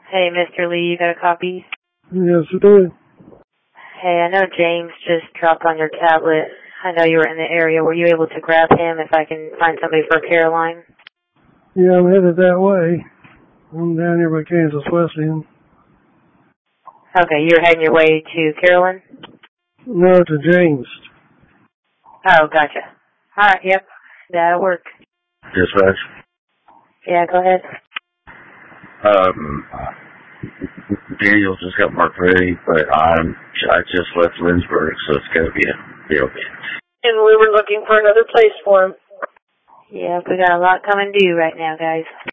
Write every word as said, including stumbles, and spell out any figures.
Hey, Mister Lee, you got a copy? Yes, I do. Hey, I know James just dropped on your tablet. I know you were in the area. Were you able to grab him if I can find somebody for Caroline? Yeah, I'm headed that way. I'm down here by Kansas Wesleyan. Okay, you're heading your way to Caroline? No, to James. Oh, gotcha. All right, yep. That'll work. Dispatch. Yeah, go ahead. Um, Daniel just got marked ready, but I'm, I just left Lynchburg, so it's going to be, be okay. And we were looking for another place for him. Yeah, we got a lot coming due right now, guys.